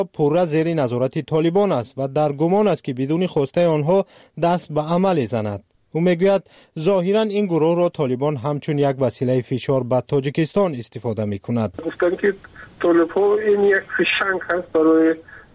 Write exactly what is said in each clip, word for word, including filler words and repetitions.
پورا زیر نظارت طالبان است و در گمان است که بدون خواسته آنها دست به عمل زند. او میگوید ظاهرا این گروه را طالبان همچون یک وسیله فشار به تاجیکستان استفاده میکند. گفتن که طالبان این یک فشنگ هست برای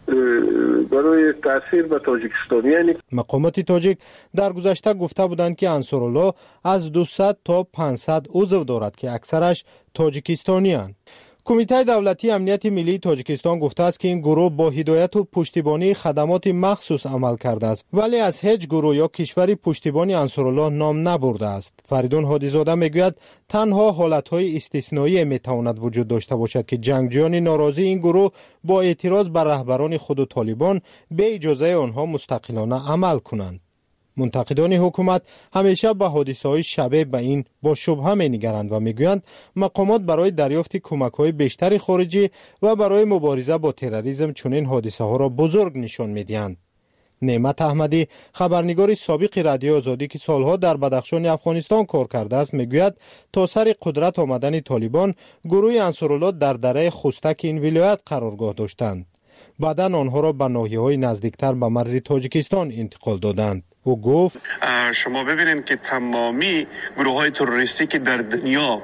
برای تاثیر به تاجیکستان. یعنی مقامات تاجیک در گذشته گفته بودند که انصارالله از دویست تا پانصد عضو دارد که اکثرش تاجیکستانی‌اند. کمیته دولتی امنیت ملی تاجیکستان گفته است که این گروه با هدایت و پشتیبانی خدمات مخصوص عمل کرده است، ولی از هیچ گروه یا کشوری پشتیبانی انصارالله نام نبرده است. فریدون هادیزاده میگوید تنها حالتهای استثنایی میتواند وجود داشته باشد که جنگجویان ناراضی این گروه با اعتراض بر رهبران خود و طالبان به اجازه آنها مستقلانه عمل کنند. منتقدان حکومت همیشه به حادثه‌های شبیه به این با شبهه می‌نگرند و می‌گویند مقامات برای دریافت کمک‌های بیشتر خارجی و برای مبارزه با تروریسم چنین حادثه‌ها را بزرگ نشان می‌دهند. نعمت احمدی خبرنگار سابق رادیو آزادی که سالها در بدخشان افغانستان کار کرده است میگوید تا سر قدرت آمدن طالبان گروه انصارالله در دره خستک این ولایت قرارگاه داشتند. بعداً آنها را به ناحیه‌های نزدیکتر به مرز تاجیکستان انتقال دادند. او گفت شما ببینید که تمامی گروه های تروریستی که در دنیا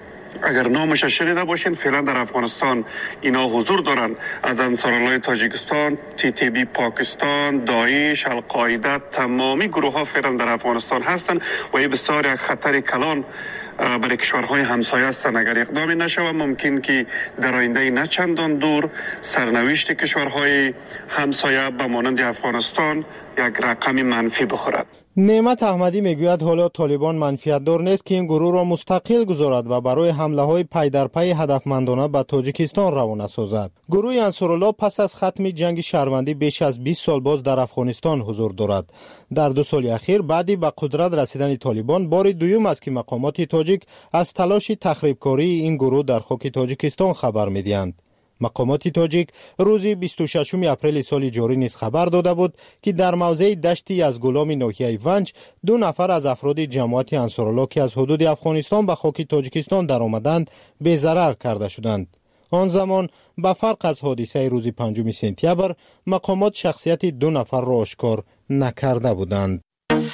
اگر نامش شنیده باشین فعلا در افغانستان اینا حضور دارند، از انصارالله تاجیکستان، تی تی بی پاکستان، داعش، القاعده، تمامی گروه ها فعلا در افغانستان هستند و این بسیار یک خطر کلان برای کشورهای همسایه هستند. اگر اقدامی نشود ممکن که در آینده نه چندان دور سرنوشت کشورهای همسایه به مانند افغانستان یک رقم منفی بخورد. نعمت احمدی میگوید حالا طالبان منفیت دار نیست که این گروه را مستقل گذارد و برای حمله های پی در پی هدفمندانه به تاجیکستان روانه سازد. گروه انصارالله پس از ختم جنگ شهروندی بیش از بیست سال باز در افغانستان حضور دارد. در دو سال اخیر بعدی به قدرت رسیدن طالبان بار دوم است که مقامات تاجیک از تلاش تخریبکاری این گروه در خاک تاجیکستان خبر میدهند. مقامات تاجیک روز بیست و ششم اپریل سال جاری نیز خبر داده بود که در موضع دشت یزگولام ناحیه ونج دو نفر از افراد جماعت انصارالله که از حدود افغانستان به خاک تاجیکستان در آمدند بی‌ضرر کرده شدند. آن زمان به فرق از حادثه روز پنجم سپتامبر مقامات شخصیت دو نفر را آشکار نکرده بودند.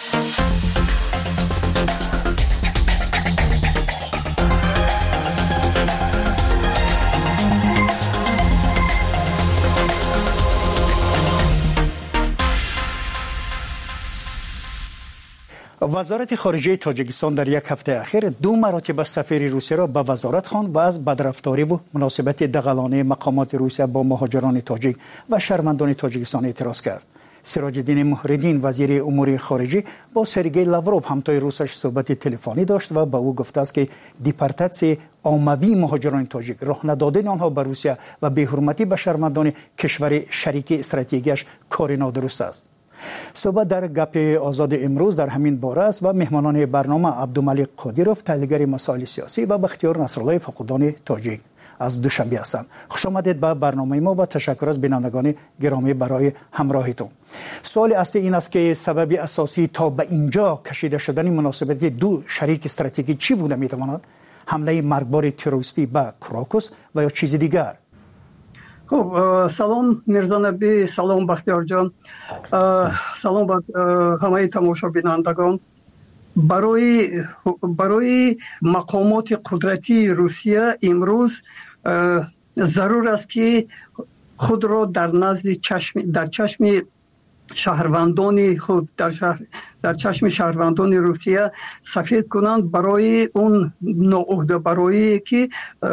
وزارت خارجه تاجیکستان در یک هفته اخیر دو مراتب سفیر روسیه را به وزارت خواند و از بدرفتاری و مناسبت دغلانه مقامات روسیه با مهاجران تاجیک و شهروندان تاجیکستان اعتراض کرد. سراج الدین محردین وزیر امور خارجه با سرگئی لاوروف همتای روسش صحبت تلفنی داشت و به او گفته است که دیپارتاسیون عمومی مهاجران تاجیک راه ندادن آنها به روسیه و بی‌حرمتی به شهروندان کشور شریک استراتژیکش کار نادرست است. صحبت در گپ آزاد امروز در همین باره است و مهمانان برنامه عبدالملک قادیروف تحلیلگر مسائل سیاسی و بختیار نصرالله فقودان تاجیک از دوشنبه هستند. خوش آمدید به برنامه ما و تشکر از بینندگان گرامی برای همراهیتون. سوال اصلی این است که سبب اساسی تا به اینجا کشیده شدن مناسبت دو شریک استراتژیکی چی بوده میتواند؟ حمله مرگبار تروریستی به کراکوس و یا چیز دیگر؟ خب سلام میرزا نبی، سلام بختیار جان، سلام به همه تماشا بینندگان. برای برای مقامات قدرتی روسیه امروز ضرور است که خود را در نزد چشم در چشم شهروندان خود در شهر در چشم شهروندان روسیه سفید کنند برای اون ناعهده برای که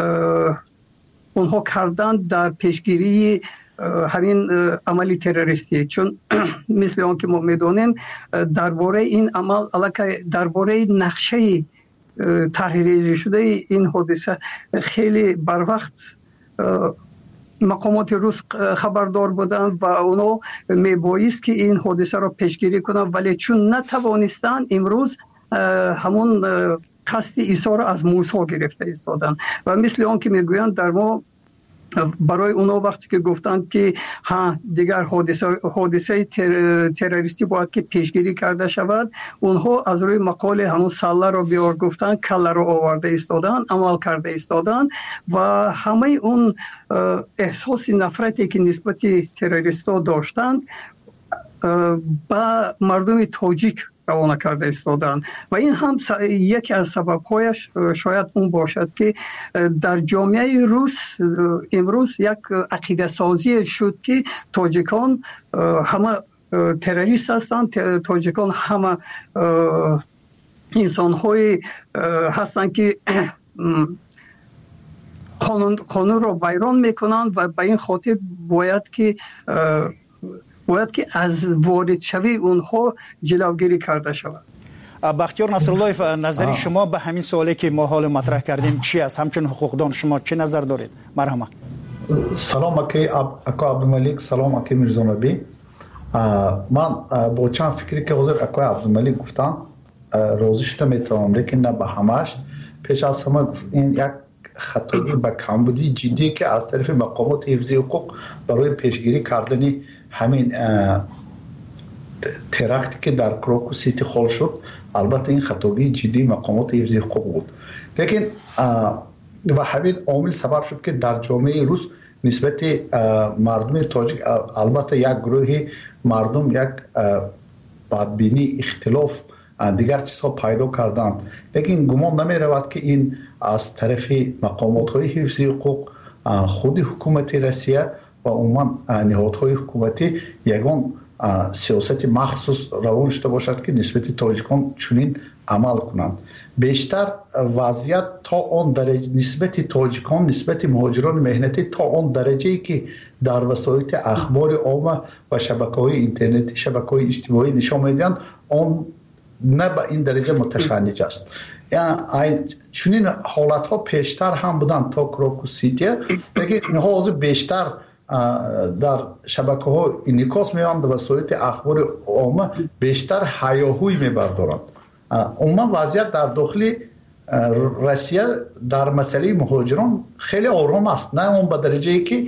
اونها کردن در پیشگیری همین عملی تروریستی. چون مثل آن که ما میدونیم درباره این عمل البته درباره نقشه تحریری شده این حادثه خیلی بر وقت مقامات روس خبردار بودند و اونا میبایست که این حادثه را پیشگیری کنند، ولی چون نتوانستند امروز همون قصد ایسا را از موسی گرفته ایستادن و مثل آن که میگویند در ما برای اونا وقتی که گفتند که ها دیگر حادثه حادثه تر، تروریستی باید که پیشگیری کرده شود، اونها از روی مقال همون ساله رو بیار گفتن، کله رو آورده ایستادن، عمل کرده ایستادن و همه اون احساس نفرتی که نسبت تروریستا داشتند با مردم تاجیک روانه کرده ایستادن و این هم یکی از سبب‌هایش شاید اون باشد که در جامعه روس امروز یک عقیده سازی شد که تاجیکان همه تروریست هستند، تاجیکان همه انسان‌های هستند که قانون قانون را ویران میکنند و به این خاطر باید که باید که از وارد شوی اونها جلوگیری کرده شود. بختیار نصرالله، نظر شما به همین سوالی که ما حال مطرح کردیم چی است؟ همچنین حقوقدان شما چه نظر دارید؟ مرحبا. سلام اکی اکا عبدالملک، سلام اکی میرزا نبی. من با چند فکری که حضور اکا عبدالملک گفتن راضی شده میتونم، لیکن نه به همش. پیش از همه این یک خطایی به کمبودی جدی که از طرف مقامات حفظی حقوق برای پیشگیری کردن همین ترکتی که در کروکوس سیتی خال شد، البته این خطایی جدی مقامات حفظی حقوق بود، لیکن و همین عامل سبب شد که در جامعه روس نسبت مردم تاجیک البته یک گروه مردم یک بدبینی، اختلاف، دیگر چیزها پیدا کردند، لیکن گمان نمی رود که این از طرف مقامات های حفظی حقوق، خود حکومت روسیه و عموما نهادهای حکومتی یگان سیاست مخصوص روان شده باشد که نسبت تاجیکان چنین عمل کنند. بیشتر وضعیت تا آن درجه نسبت تاجیکان، نسبت مهاجران مهنتی تا آن درجه ای که در وسایل اخبار عامه و شبکه‌های اینترنتی، شبکه‌های اجتماعی نشان میدهند، آن نه به این درجه متشنج است. یعنی چنین حالت ها پیشتر هم بودن تا کروکوس سیتی، لیکن اینها از بیشتر در شبکه ها انعکاس می‌یابند و وسایل اخبار عامه بیشتر هیاهوی می‌بردارند. عموما وضعیت در داخل روسیه در مسئله مهاجران خیلی آرام است، نه اون به درجه‌ای که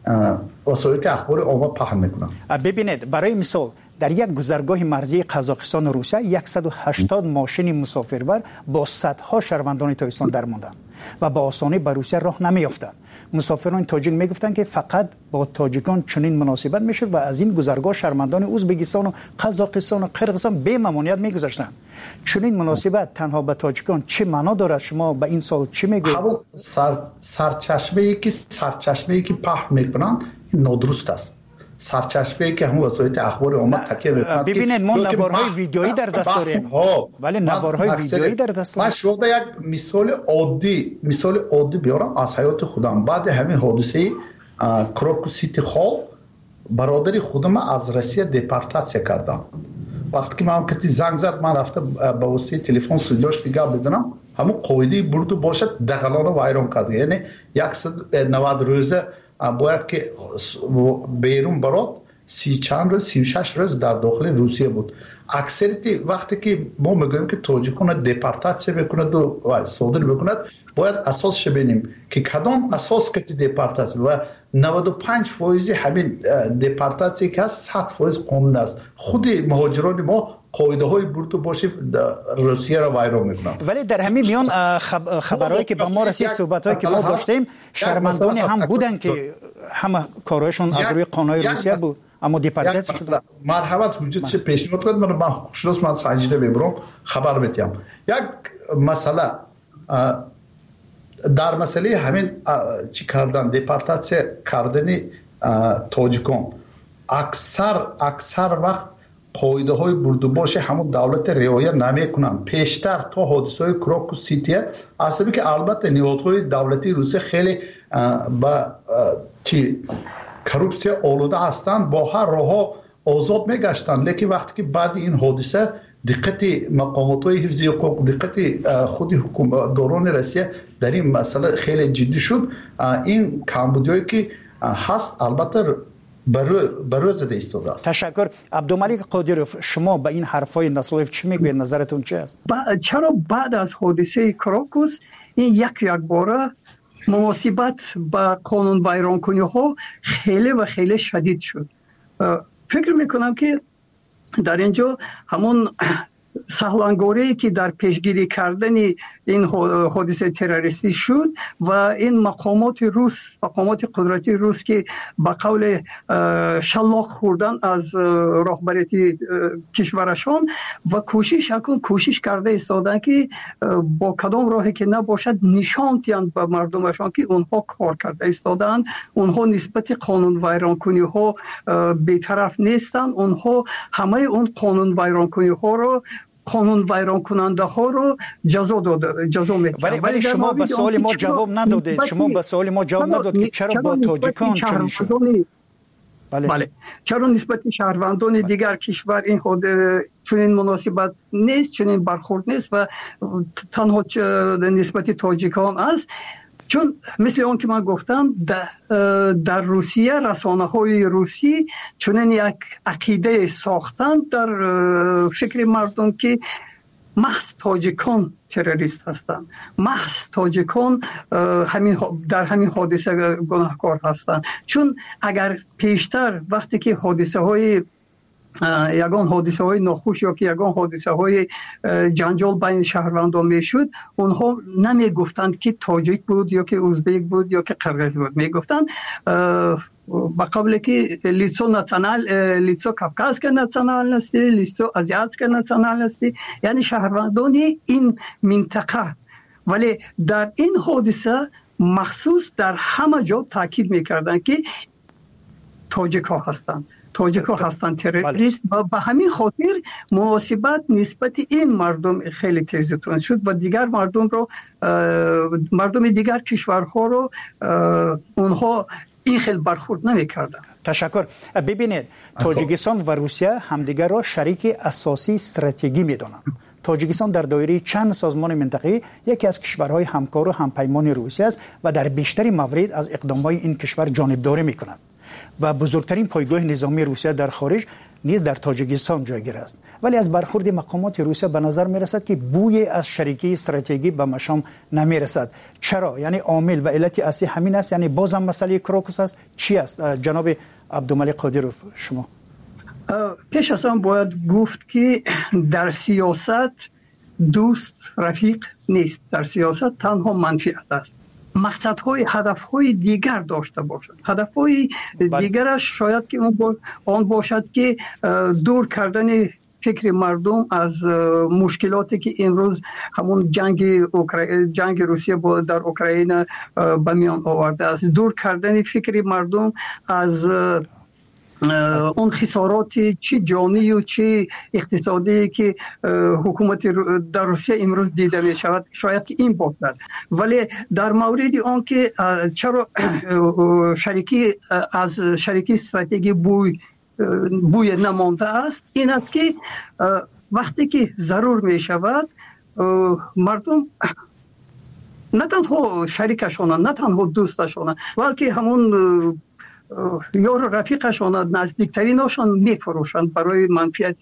وسایل اخبار عامه پهن می‌کنند. ببینید برای مثال در یک گذرگاه مرزی قزاقستان و روسیه صد و هشتاد ماشین مسافربر با صدها شهروندان تاجیکستان درماندند و با آسانی به روسیه راه نمی‌یافتند. مسافران تاجیک میگفتند که فقط با تاجیکان چنین مناسبت میشد و از این گذرگاه شهروندان ازبکستان و قزاقستان و قرقیزستان به ممنوعیت میگذاشتند. چنین مناسبت تنها به تاجیکان چه معنا دارد؟ شما به این سال چی میگویید؟ سر سرچشمه‌ای که سرچشمه‌ای که پخش میکنند این نادرست است. سرچشمه‌ای که همون وسایل اخبار عامه تکیه میکنند. ببینید ما نوارهای ویدیویی در دست داریم، ولی نوارهای ویدیویی در دست داریم. من شما یک مثال عادی مثال عادی بیارم از حیات خودم. بعد همین حادثه کروکوس سیتی خال برادری خودم از روسیه دپورتاسیون کردم. وقتی که من کتی زنگ زد، من رفته با واسطه تلفن سوجاش دیگه بزنم، همون قاعده برد باشد دغلان رو ویران کرد. یعنی صد و نود روزه باید که بیرون برات، سی چند روز سی و شش روز در داخل روسیه بود. اکثریتی وقتی که ما میگوییم که تاجیکان دپورتاسیون میکند و صادر میکند، باید اساسش ببینیم که کدام اساس که دپورتاسیون و نود و پنج فیصد همین دپورتاسیون که هست صد فیصد قانون است. خود مهاجران ما قاعده های برد باشه روسیه را ویران میکنن. ولی در همین میان خبرهایی که با ما رسید، صحبتایی که ما داشتیم، شرمندان هم بودن که همه کارهایشون از روی قانون روسیه بود، اما دپورتاسیون شدن. مرحمت وجود چه پیشنهاد کرد، من با خصوص من سنجیده ببرم خبر بدم. یک مسئله در مسئله همین چی کردن، دپورتاسیون کردن تاجیکان، اکثر اکثر وقت قاعده های برد و باش همون دولت رعایت نمیکنن. پیشتر تا حادثه های کروکوس سیتی اصلا که البته نهادهای دولتی روسیه خیلی با چی کروپسیا آلوده هستند، با هر راه آزاد میگشتن، لیکن وقتی که بعد این حادثه دقت مقامات های حفظی حقوق، دقت خود حکومتداران روسیه در این مسئله خیلی جدی شد. این کمبودیایی که هست البته برای زده ایستاده است. تشکر. عبدالملک قادروف، شما به این حرفای نصرالله چی میگوید؟ نظرتون چی است؟ چرا بعد از حادثه کروکوس این یک یک باره مناسبت با قانون ویرانکنی ها خیلی و خیلی شدید شد. فکر میکنم که در اینجا همون سهلانگوری که در پیشگیری کردن این حادثه تروریستی شد و این مقامات روس، مقامات قدرتی روس که با قول شلاق خوردن از رهبریت کشورشان و کوشش کن کوشش کرده ایستادن که با کدام راهی که نباشد نشان دهند به مردمشان که اونها کار کرده ایستادن، اونها نسبت قانون ویرانکنی ها بی‌طرف نیستند، اونها همه اون قانون ویرانکنی ها رو قانون ویران کننده ها رو جزا داده جزا میکنند. ولی ولی شما به سوال ما جواب ندادید. شما به سوال ما جواب نداد که چرا با تاجیکان چنین شد؟ بله بله چرا نسبت شهروندان بله. دیگر کشور این خود چنین مناسبت نیست، چنین برخورد نیست و تنها نسبت تاجیکان است؟ چون مثل اون که من گفتم در, در روسیه رسانه های روسی چنین یک عقیده ساختن در فکر مردم که محض تاجیکان تروریست هستند، محض تاجیکان همین در همین حادثه گناهکار هستند. چون اگر پیشتر وقتی که حادثه های یگان حادثه های ناخوش یا که یگان حادثه های جنجال بین شهروندان میشد، اونها نمی گفتند که تاجیک بود یا که ازبک بود یا که قرغیز بود، می گفتند با قبل که لیتسو ناسیونال لیتسو کافکاسک ناسیونال است، لیتسو آزیاتسک ناسیونال است، یعنی شهروندان این منطقه. ولی در این حادثه مخصوص در همه جا تاکید میکردند که تاجیک ها هستند، تاجیک ها هستند تروریست و به همین خاطر مناسبت نسبت این مردم خیلی تیزتون شد و دیگر مردم رو مردم دیگر کشورها رو اونها این خیلی برخورد نمی کردن. تشکر. ببینید تاجیکستان و روسیه همدیگر را شریک اساسی استراتژیکی می دانند. تاجیکستان در دایره چند سازمان منطقه‌ای یکی از کشورهای همکار و همپیمان روسیه است و در بیشتر موارد از اقدامات این کشور جانبداری می کند و بزرگترین پایگاه نظامی روسیه در خارج نیز در تاجیکستان جایگیر است. ولی از برخورد مقامات روسیه به نظر می رسد که بوی از شریکی استراتژیکی به مشام نمی رسد. چرا؟ یعنی عامل و علت اصلی همین است؟ یعنی بازم مسئله کروکوس است؟ چی است؟ جناب عبدالملک قادروف شما. پیش از آن باید گفت که در سیاست دوست رفیق نیست، در سیاست تنها منفعت است. مقصدهای هدفهای دیگر داشته باشد، هدفهای دیگرش شاید که آن باشد که دور کردن فکر مردم از مشکلاتی که امروز همون جنگ اوکراین جنگ روسیه با در اوکراین به میان آورده است، دور کردن فکر مردم از اون خسارات چه جانی و چه اقتصادی که حکومت در روسیه امروز دیده می شود، شاید که این باشد. ولی در مورد آن که چرا شریکی از شریکی استراتژی بوی بوی نمانده است، این است که وقتی که ضرور می شود مردم نه تنها شریکشان نه تنها دوستشان بلکه همون یار رفیقشان نزدیکترینشان میفروشند برای منفعت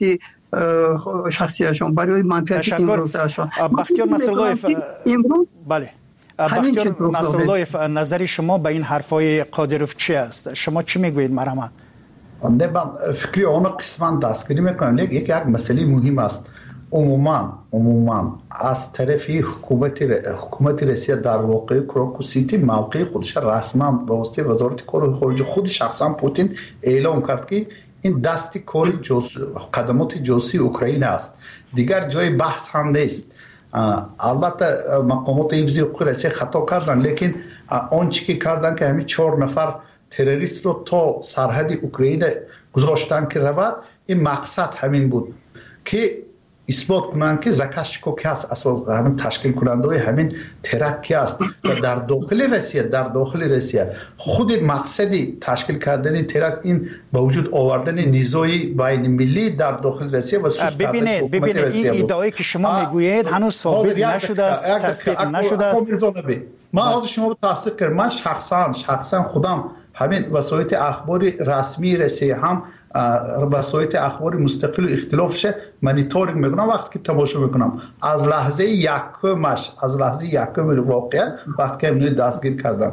شخصیشان، برای منفعت امروزشان. بختیار نصراللهیف بله بختیار نصراللهیف نظر شما به این حرفای قادروف چی است؟ شما چی میگویید مرحمت؟ نه من فکری آن قسمت دستگیری میکنم. یک یک مسئله مهم است. عموما عموما از طرف حکومت حکومت روسیه در واقع کروکوسیتی موقع خودش رسما به واسطه وزارت کار خارجه خود شخصا پوتین اعلام کرد که این دست کار جاسوسی قدمات جاسوسی اوکراین است، دیگر جای بحث هم نیست. البته مقامات حفظی حقوق روسیه خطا کردن، لیکن آنچه که کردن که همین چهار نفر تروریست رو تا سرحد اوکراین گذاشتن که رود، این مقصد همین بود که اثبات کنند که زاکاشکو که است، اساس همین تشکیل کننده همین ترک است و در داخل روسیه در داخل روسیه خود مقصدی تشکیل کردن ترک این با وجود آوردن نیزوی بین ملی در داخل روسیه و ببینید ببینید این ادعایی که شما میگویید هنوز ثابت نشده است، تصدیق نشده است. من از شما تصدیق کردم. من شخصا شخصا خودم همین وسایل اخباری رسمی رسیه هم وسایل اخباری مستقل و اختلافش مانیتورینگ میکنم. وقتی که تماشا میکنم از لحظه یکمش از لحظه یکم واقعه وقتی که اینو دستگیر کردن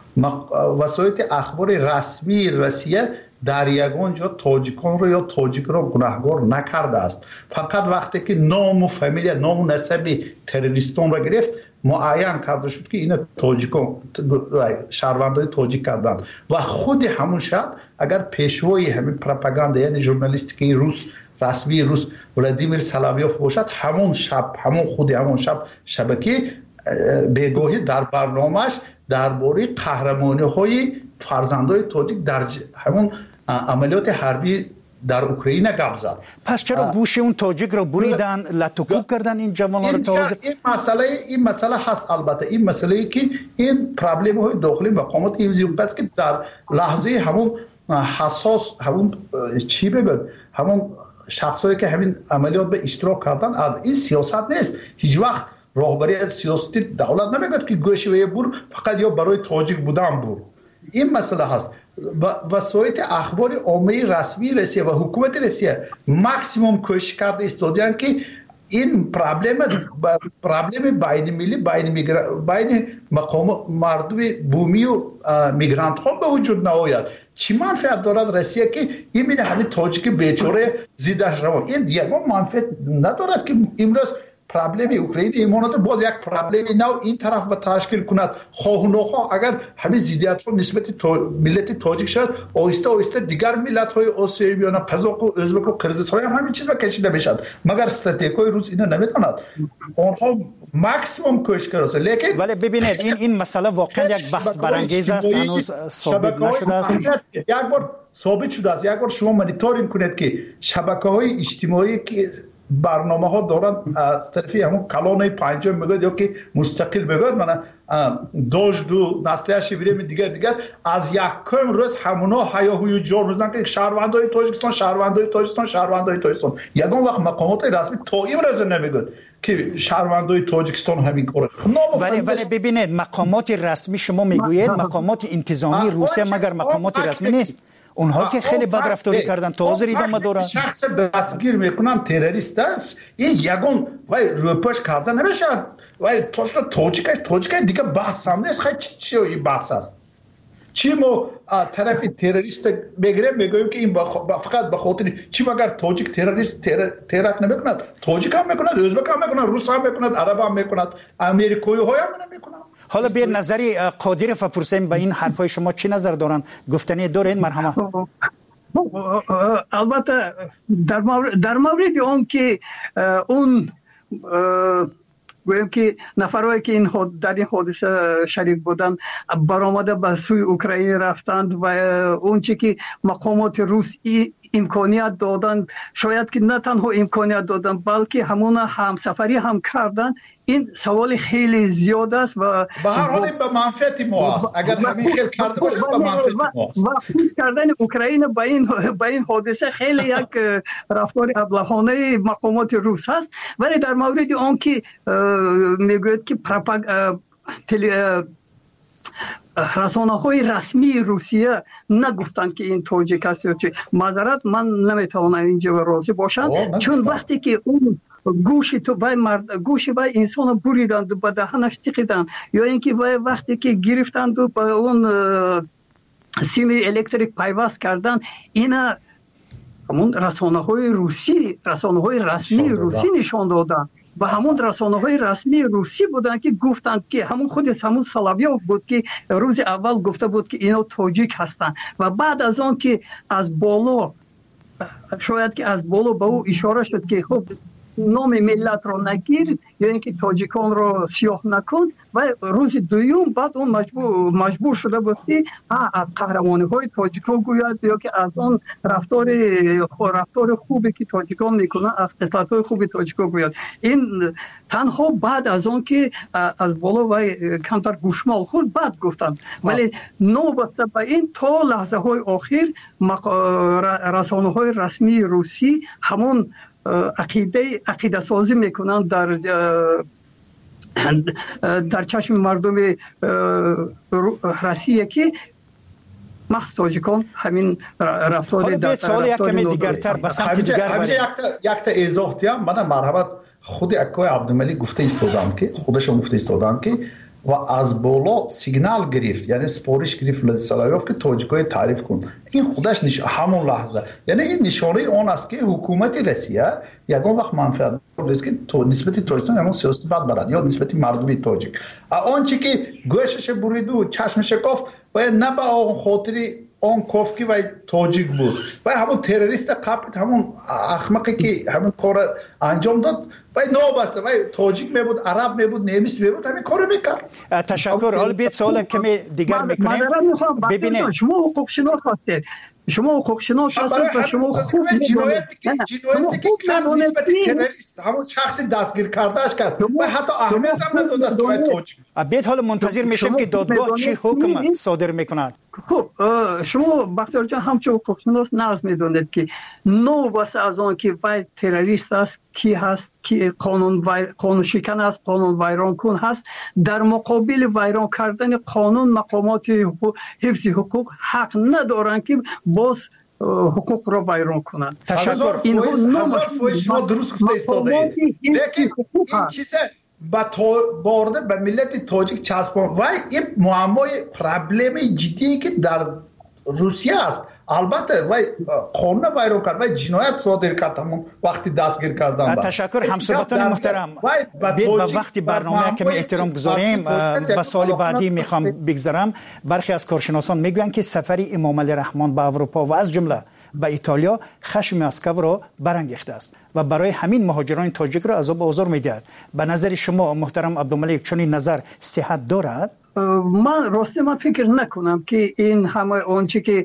وسایل اخباری رسمی رسیه در یگان جا تاجیکان رو یا تاجیک رو گناهگار نکرده است. فقط وقتی که نام و فامیل نام و نسب تروریستان را گرفت معین کرده شد که اینا تاجیکان شهروندای تاجیک کردن و خود همون شب اگر پیشوای همین پروپاگاندا یعنی ژورنالیستیک روس رسمی روس ولادیمیر سلاویوف باشد همون شب همون خود همون شب شبکه بیگاهی در برنامهش درباره قهرمانی های فرزندای تاجیک در همون عملیات حربی در اوکراین گپ زد. پس چرا گوش اون تاجیک رو بریدن لطوکوب کردن این جوانان رو تازه؟ این مسئله این مسئله هست. البته این مسئله ای که این پرابلم های داخلی مقامات حفظی پس که در لحظه همون حساس همون چی بگم همون شخصایی که همین عملیات به اشتراک کردن از این سیاست نیست. هیچ وقت راهبری سیاستی دولت نمیگه که گوش و بور فقط یا برای تاجیک بودن بور. این مسئله هست. وسایل اخبار عامه رسمی روسیه و حکومت روسیه ماکسیموم کوشش کرده استودیان که این پرابلم پرابلم بین ملی بین بین مقام مردم بومی و میگرانت ها به وجود نیاید. چی منفعت دارد روسیه که این میره همین تاجیک بیچاره زیدش رو این دیگه منفعت ندارد که امروز پرابلم اوکراین ایمانات باز یک پرابلم نو این طرف و تشکیل کند خواه و نخواه اگر همین زیدیت ها نسبت ملت تاجیک شد آهسته آهسته دیگر ملت های آسیایی بیان قزاق و ازبک و قرقیزستان هم همین چیز را کشیده بشد مگر استراتژی روس اینا نمیتواند آنها ماکسیمم کوشش کرده. لیکن ولی ببینید این این مسئله واقعا یک بحث برانگیز است هنوز ثابت نشده است. یک بار ثابت شده است. یک بار شما مانیتورینگ کنید که شبکه‌های اجتماعی که برنامه ها دارن از طرفی همون کلان پنجم میگوید یا که مستقل میگوید من دوش دو نسله شبیره دیگر دیگر از یکم روز همونا هیاهوی جار روزن که شهروندای تاجیکستان شهروندای تاجیکستان شهروندای تاجیکستان یگان وقت مقامات رسمی تا این روز نمیگوید که شهروندای تاجیکستان همین کاره. ولی ولی ببینید مقامات رسمی شما میگویید مقامات انتظامی روسیه مگر مقامات رسمی نیست؟ اونها که خیلی بد رفتاری کردن تا حاضر ادامه دارن. شخص دستگیر میکنن تروریست است این یگان وای روپاش کردن نمیشه وای توش تاجیک تاجیک دیگه بحث هم نیست. خیلی چی این بحث است چی ما طرف تروریست بگیریم میگویم که این فقط به خاطر چی مگر تاجیک تروریست ترور نمیکند تاجیک هم میکند ازبک هم میکند روس هم میکند عرب هم میکند امریکایی های هم نمیکند. حالا بیر نظری قادر فپرسیم به این حرفای شما چی نظر دارن گفتنی دارین مرحمت؟ البته در مورد در مورد اون که اون گویم که نفرایی که این در این حادثه شریک بودن برآمده به سوی اوکراین رفتند و اون چی که مقامات روس امکانیت دادند شاید که نه تنها امکانیت دادند بلکه همون همسفری هم کردند. این سوال خیلی زیاد است و به هر حال به منفعت ما است. اگر همین خیلی کرده باشه به منفعت ما است. و کردن اوکراین با این با این حادثه خیلی یک رفتار ابلهانه مقامات روس است. ولی در مورد آن که میگوید که پروپاگ رسانه های رسمی روسیه نگفتند که این تاجیک است یا چه معذرت من نمیتوانم اینجا راضی باشم چون وقتی که اون گوشی تو بای مرد گوشی بای انسان بریدند به دهنش تکیدند یا اینکه وقتی که گرفتند و به اون سیم الکتریک پیوست کردن اینا همون رسانه های روسی رسانه های رسمی روسی نشان دادن و همون رسانه های رسمی روسی بودن که گفتند که همون خود همون سلاویوف بود که روز اول گفته بود که اینا تاجیک هستند و بعد از آن که از بالا شاید که از بالا به او اشاره شد که خب نام ملت رو نگیر یا اینکه تاجیکان رو سیاه نکن و روز دوم بعد اون مجبور مجبور شده بود که از قهرمانی های تاجیکان گوید یا که از اون رفتار رفتار خوبی که تاجیکان میکنن از خصلت های خوبی تاجیکان گوید. این تنها بعد از اون که از بالا و کمتر گوشمال خورد بعد گفتن ولی نوبت به این تا لحظه های آخر رسانه های رسمی روسی همون عقیده عقیده سازی میکنن در در چشم مردم روسیه که محض تاجیکان همین رفتار در سوال یک کمی دیگرتر به سمت دیگر همینجا یک تا ایزاح دیم. من مرحبت خود اکای عبدالملک گفته ایستادن که خودشون گفته ایستادن که و از بالا سیگنال گرفت، یعنی سپارش گرفت لدسلایوف که تاجیکای تعریف کن. این خودش نش... همون لحظه، یعنی این نشانه اون است که حکومت روسیه یگان وقت منفعت است که تو نسبت تاجیکستان همون سیاست بد برد یا نسبت مردمی تاجیک آنچه که گوشش برید و چشمش کافت باید نه به آن خاطری آن کافکی و تاجیک بود و همون تروریست قبل همون احمقی که همون کار انجام داد باید نابسته باید تاجیک می بود، عرب می بود، نیمیس می بود، همین کارو میکرد. تشکر. حالا بیت سوال کمی دیگر میکنیم. ببینید شما حقوق شناس هستید، شما حقوق شناس هستید و شما خوب جنایتی که جنایتی که کرد نسبت تروریست همون شخصی دستگیر کردهش کرد و حتی اهمیت هم نداد است که تاجیک. بیت حالا منتظر میشیم که دادگاه چی حکم صادر میکند. خب شما بختیار جان همچون حقوق شناس نقض میدونید که نو بس از آن که وای تروریست است کی هست کی قانون وای... قانون شکن است، قانون ویران کن هست، در مقابل ویران کردن قانون مقامات حقوق... حفظ حقوق حق ندارند که باز حقوق را ویران کنند. تشکر. اینها هزار فوش شما درست گفته ایستاده لیکن این چیزه با تو بارده به ملت تاجیک چسبان و این معمای پرابلم جدی که در روسیه است. البته وای قانون ویران کرد و جنایت صادر کرد همون وقتی دستگیر کردن. تشکر همسایگان محترم. به وقتی برنامه کمی احترام گذاریم. به سال بعدی میخوام بگذرم. برخی از کارشناسان میگویند که سفر امام علی رحمان به اروپا و از جمله به ایتالیا خشم مسکو را برانگیخته است و برای همین مهاجران تاجیک را عذاب و آزار میدهد. به نظر شما محترم عبدالملک چنین نظر صحت دارد؟ من راستی من فکر نکنم که این همه آنچه که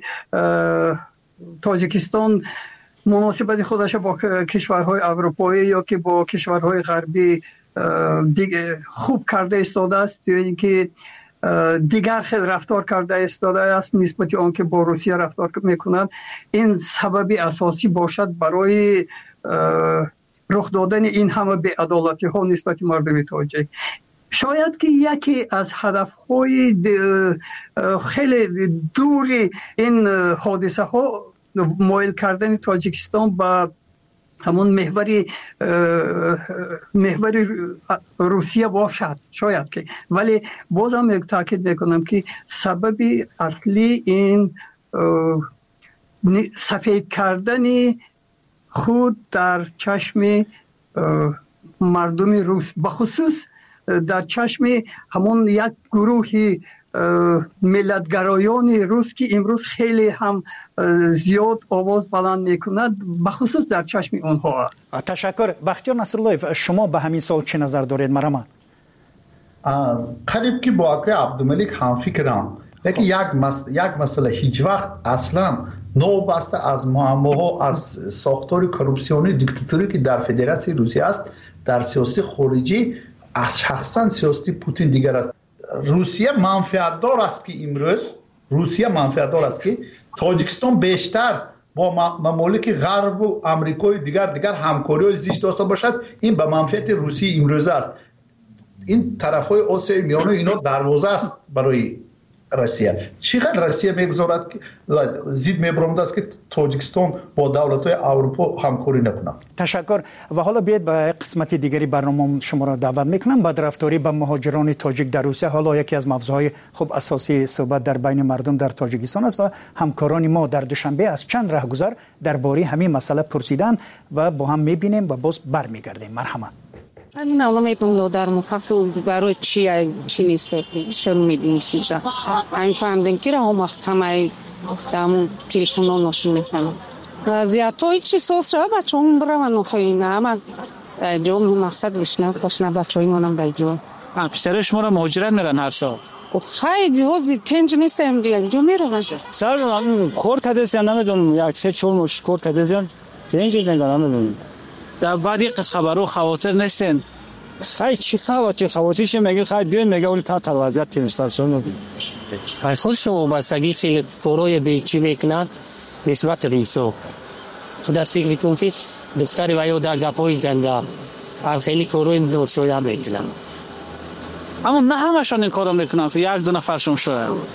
تاجیکستان مناسبت خودش با کشورهای اروپایی یا که با کشورهای غربی دیگه خوب کرده ایستاده است یا اینکه دیگر خیلی رفتار کرده ایستاده است نسبت آن که با روسیه رفتار میکنند، این سببی اساسی باشد برای رخ دادن این همه بی‌عدالتی ها نسبت مردم تاجیک. شاید که یکی از هدفهای خیلی دوری این حادثه ها مایل کردن تاجیکستان به همون محور محور روسیه باشد، شاید که، ولی بازم یک تاکید میکنم که سببی اصلی این سفید کردن خود در چشم مردم روس، بخصوص در چشم همون یک گروه ملتگرایان روس که امروز خیلی هم زیاد آواز بلند میکند، بخصوص در چشم اونها است. تشکر. بختیار نصرالله، شما به همین سوال چه نظر دارید؟ مرحبا. قریب که با آقای عبدالملک هم فکرم، لیکن یک مس... یک مسئله هیچ وقت اصلا نوبسته از معماها از ساختار کروپسیونی دیکتاتوری که در فدراسیون روسیه است در سیاست خارجی از شخصا سیاست پوتین دیگر است. روسیه منفعت دار است که امروز روسیه منفعت دار است که تاجیکستان بیشتر با ممالک غرب و آمریکای دیگر دیگر همکاری زیست داشته باشد. این به منفعت روسیه امروز است. این طرفهای آسیای میانه اینا دروازه است برای روسیه. چقدر روسیه میگذارد که زید میبرمده است که تاجیکستان با دولت‌های اروپا همکاری نکنه. تشکر. و حالا بیاید به قسمت دیگری برنامه شما را دعوت میکنم. بدرفتاری به مهاجران تاجیک در روسیه حالا یکی از موضوعهای خوب اساسی صحبت در بین مردم در تاجیکستان است و همکاران ما در دوشنبه از چند راهگذر درباره همین مسئله پرسیدن و با هم میبینیم و باز برمیگردیم. مرحبا. من نمی‌دونم در مفصل برای چی چی نیست شروع می‌دیم سیجا. این فهمیدن که هم محکمه دام تلفن نشون می‌کنم. وضعیت‌های چی سوس شد بچه‌م برام نخواهیم اما جون مقصد بشنم کاشنا بچه‌ای منم بیجو. پسر شما را مهاجرت میرن هر سال. خیلی وضعی تنج نیستم دیگه جو میرن. سر من کورت دستم نمیدونم یک سه چهار مش کورت دستم تنج نمیدونم. در بعدی خبرو خواطر نیستن. خیلی چی خواطر خواطرش میگه خیلی بیان میگه اون تا وضعیت تیمستان خیلی خود شما بستگی خیلی کورای به چی میکنن نسبت ریسو خود از فکر میکنم که بستری وایو در گپایی کنده خیلی کورای نوشویا میکنن اما نه همشان این کارو میکنن، یک دو نفرشون شده.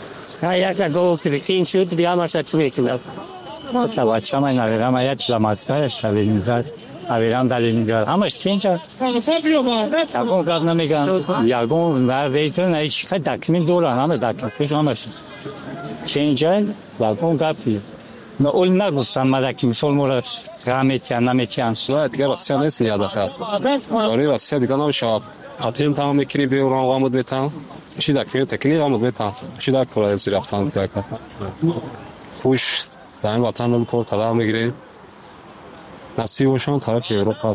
یک گفت که این شد دیگه همش چی میکنه تا بچه من نمیرم یک شلماز کارش نمیدونم اویران دلیل میگه همش چینجا اون کار نمیگن یاگون و ویتون هیچ که دکمین دوران همه دکمین همش چینجا و اون کارپیز نه اول نگفتم مدرک مثال مورد رمیتیان نمیتیان سواد دیگه راستی نیست یاد کرد آره راستی دیگه نمیشه خاطرم تمام میکنی به اون آمد بتام چی دکمین تکنی آمد بتام چی دک کلاه زیر افتان دک خوش دائم وطن رو کار طلا میگیره نصیبشون طرف اروپا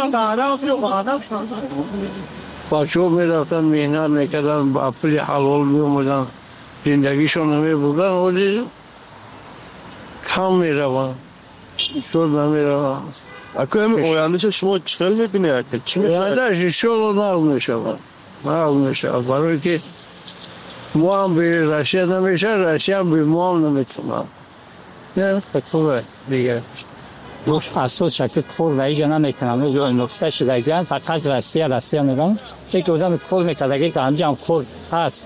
بچه‌ها میرفتن مهنت میکردن با پول حلال میومدن زندگیشون نمیبردن ولی کم میرون شد نمیرون اکنون اویندهش شما چخیل میبینید چی میکنید؟ اویندهش شلو نرم میشون نرم میشون برای که ما هم به رشید نمیشه رشید هم به ما هم نمیتونم نه خطوره دیگه گفت اساس شکل کفر و ایجا نمیکنم و نقطه شدگیان فقط رسیه رسیه میگم که آدم کفر میکرده که همجا هم کفر هست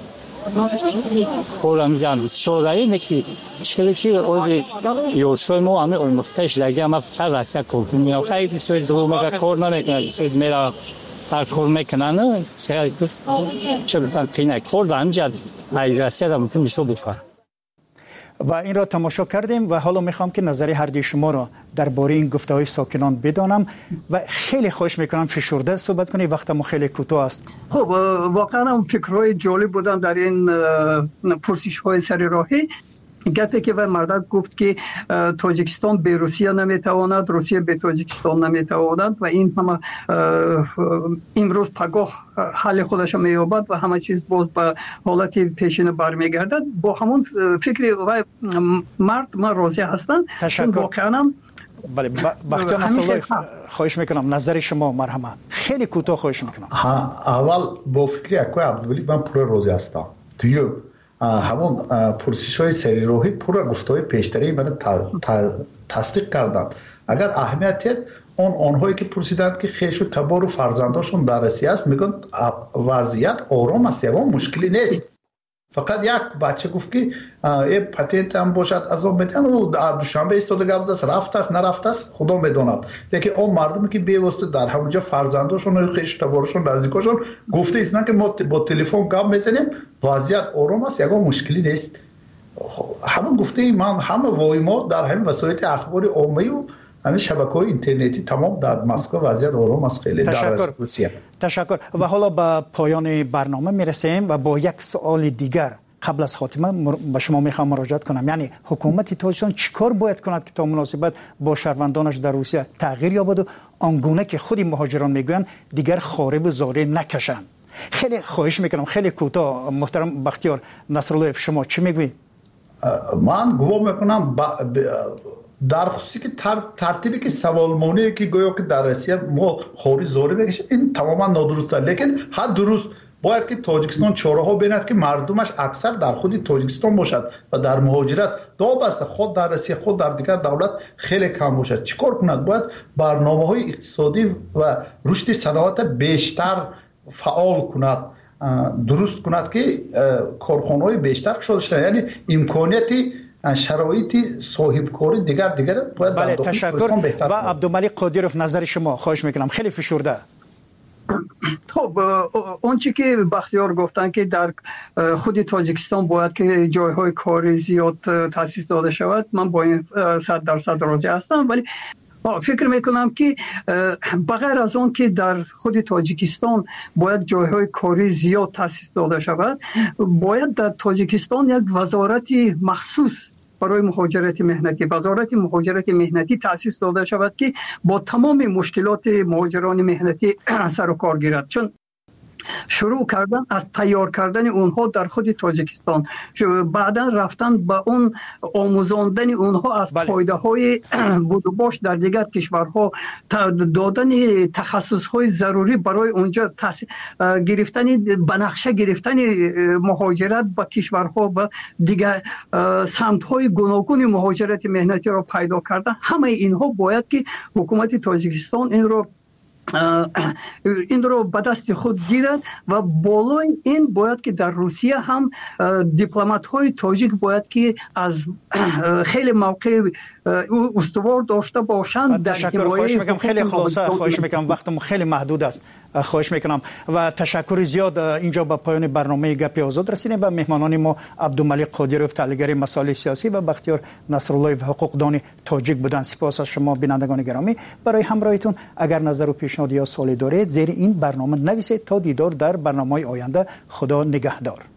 کفر همجا هم شدگی نکی چلی که اوزی یوشوی ما همه اون نقطه شدگیان فقط رسیه کفر میگم خیلی بسوی دو مگه کفر نمیکنه بسوی میرا هر کفر میکنن چه بودن تینه کفر در همجا رسیه را ممکن میشو بفر و این را تماشا کردیم و حالا میخوام که نظری هر دوی شما را درباره این گفته‌های ساکنان بدانم و خیلی خوش میکنم فشرده صحبت کنید وقت ما خیلی کوتاه است. خب واقعا فکرهای جالب بودن در این پرسش‌های سر راهی. گفته که و مردک گفت که تاجیکستان به روسیه نمیتواند روسیه به تاجیکستان نمیتواند و این همه امروز پگاه حال خودش مییابد و همه چیز باز به حالت پیشین برمیگردد با همون فکر و مرد من راضی هستم. تشکر. بله بختیار نصرالله خواهش میکنم نظر شما مرحمه خیلی کوتاه خواهش میکنم. اول با فکر اکوی عبدالولی من پور راضی هستم. توی همون پرسش های سری روحی پور گفتهای پیشتری من تصدیق کردن. اگر اهمیت اون آنهایی که پرسیدند که خیش و تبار و فرزنداشون در روسیه است میگن وضعیت آرام است یه مشکلی نیست. فقط یک بچه گفت که ای پتنت هم باشد از اون میدن و دوشنبه ایستاده گفت است رفت است نرفت است خدا میداند. لیکن اون مردمی که بی‌واسطه در همونجا فرزنداشون و خیش تبارشون نزدیکاشون گفته است نه که ما با تلفن گپ میزنیم وضعیت آرام است یگان مشکلی نیست. همون گفته من همه وایما در همین وسایل اخبار عمومی و همین شبکه‌های اینترنتی تمام در مسکو وضعیت آرام است خیلی. تشکر. تشکر و حالا به پایان برنامه میرسیم و با یک سوال دیگر قبل از خاتمه به شما میخوام مراجعت کنم. یعنی حکومت تاجیکستان چیکار باید کند که تا مناسبت با شهروندانش در روسیه تغییر یابد و آنگونه که خودی مهاجران میگویند دیگر خاره و زاره نکشند. خیلی خواهش میکنم خیلی کوتاه محترم بختیار نصرالله شما چی میگویید؟ من گمان میکنم با در خصوصی که تر، ترتیبی که سوالمونی که گویا که در روسیه ما خوری زوری بکشیم این تماما نادرسته. لیکن هر درست باید که تاجیکستان چاره ها بیند که مردمش اکثر در خود تاجیکستان باشد و در مهاجرت دو بسته خود در روسیه خود در دیگر دولت خیلی کم باشد. چیکار کند؟ باید برنامه های اقتصادی و رشد صنعت بیشتر فعال کند درست کند که کارخانه های بیشتر شده شده یعنی امکانیتی شرایطی صاحب کاری دیگر دیگر باید. بله تشکر. و عبدالملک قادیروف نظر شما خواهش میکنم خیلی فشرده. خب اون چی که بختیار گفتن که در خود تاجیکستان باید که جایهای کاری زیاد تأسیس داده شود من با این صد درصد راضی هستم. ولی فکر میکنم که بغیر از اون که در خود تاجیکستان باید جایهای کاری زیاد تأسیس داده شود باید در تاجیکستان یک وزارت مخصوص برای مهاجرت مهنتی وزارت مهاجرت مهنتی تأسیس داده شود که با تمام مشکلات مهاجران مهنتی سر و کار گیرد. چون شروع کردن از تیار کردن اونها در خود تاجیکستان بعدا رفتن به اون آموزاندن اونها از فایده های بود و باش در دیگر کشورها دادن تخصص های ضروری برای اونجا گرفتن بنقشه گرفتن مهاجرت به کشورها و دیگر سمت های گوناگون مهاجرت مهنتی را پیدا کردن. همه اینها باید که حکومت تاجیکستان این رو این رو به دست خود گیرد و بالای این باید که در روسیه هم دیپلمات های تاجیک باید که از خیلی موقع استوار داشته باشند. تشکر. خواهش میکنم خیلی خلاصه خواهش میکنم، وقتم خیلی محدود است. خواهش میکنم و تشکر زیاد. اینجا به پایان برنامه گپی آزاد رسیدیم. به مهمانان ما عبدالملک قادریوف تحلیلگر مسائل سیاسی و بختیار نصرالله حقوقدان تاجیک بودند. سپاس از شما بینندگان گرامی برای همراهیتون. اگر نظر و پیشنهاد یا سوالی دارید زیر این برنامه نویسید. تا دیدار در برنامه‌های آینده. خدا نگهدار.